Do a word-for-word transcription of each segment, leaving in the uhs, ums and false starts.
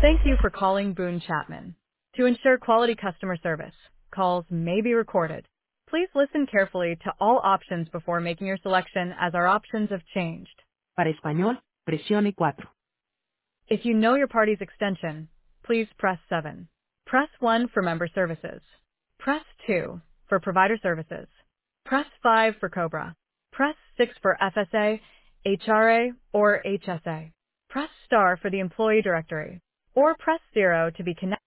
Thank you for calling Boone Chapman. To ensure quality customer service, calls may be recorded. Please listen carefully to all options before making your selection as our options have changed. Para español, presione cuatro. If you know your party's extension, please press seven. Press one for member services. Press two for provider services. Press five for Cobra. Press six for F S A, H R A, or H S A. Press star for the employee directory. Or press zero to be connected.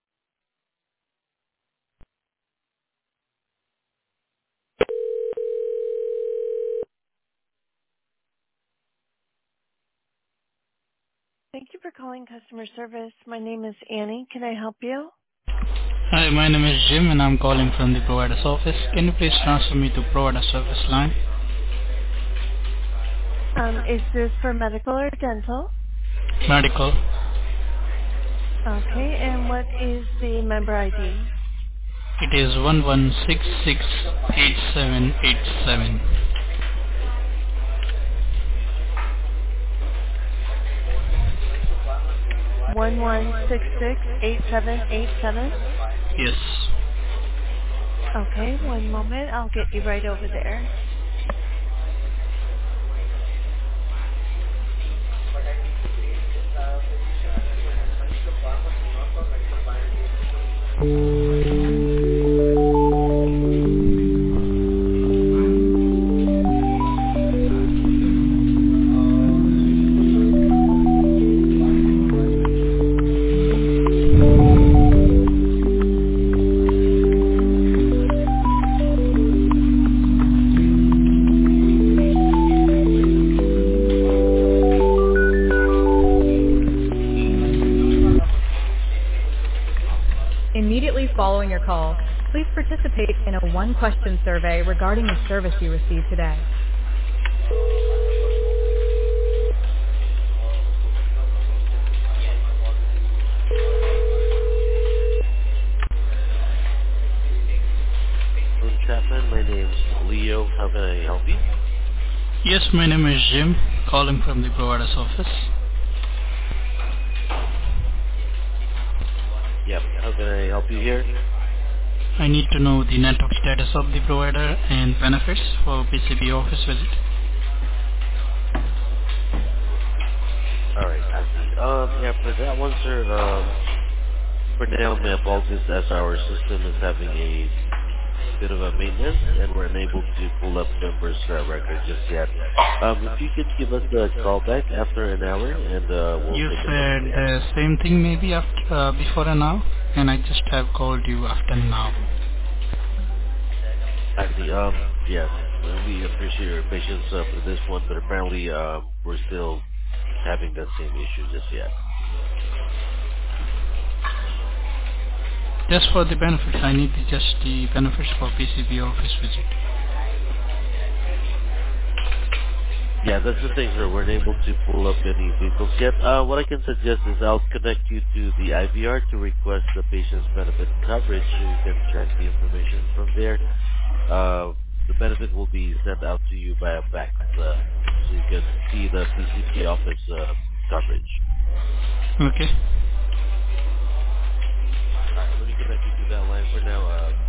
Thank you for calling customer service. My name is Annie. Can I help you? Hi, my name is Jim and I'm calling from the provider's office. Can you please transfer me to provider service line? Um, is this for medical or dental? Medical. Okay, and what is the member I D? It is one one six six eight seven eight seven. One one six six eight seven eight seven. Yes. Okay, one moment. I'll get you right over there. Immediately following your call, please participate in a one-question survey regarding the service you received today. Boone Chapman, my name's Leo. How can I help you? Yes, my name is Jim, calling from the provider's office. Yep. How can I help you here? I need to know the network status of the provider and benefits for P C B office visit. All right, I see. Um, yeah, for that one, sir. Um, for now, my apologies, as our system is having a bit of a maintenance, and we're unable to pull up members' uh, record just yet. Um, if you could give us a call back after an hour, and uh, we'll You take a look said for you. the same thing maybe after, uh, before and now, and I just have called you after now. I see. Um, yes, well, we appreciate your patience uh, for this one, but apparently, um, we're still having that same issue just yet. Just for the benefits, I need the, just the benefits for P C B office visit. Yeah, that's the thing, sir. We're unable to pull up any vehicles yet. Uh, what I can suggest is I'll connect you to the I V R to request the patient's benefit coverage so you can check the information from there. Uh, the benefit will be sent out to you by a fax, uh, so you can see the P C B office uh, coverage. Okay. All right, let me connect you to that line for now. Uh,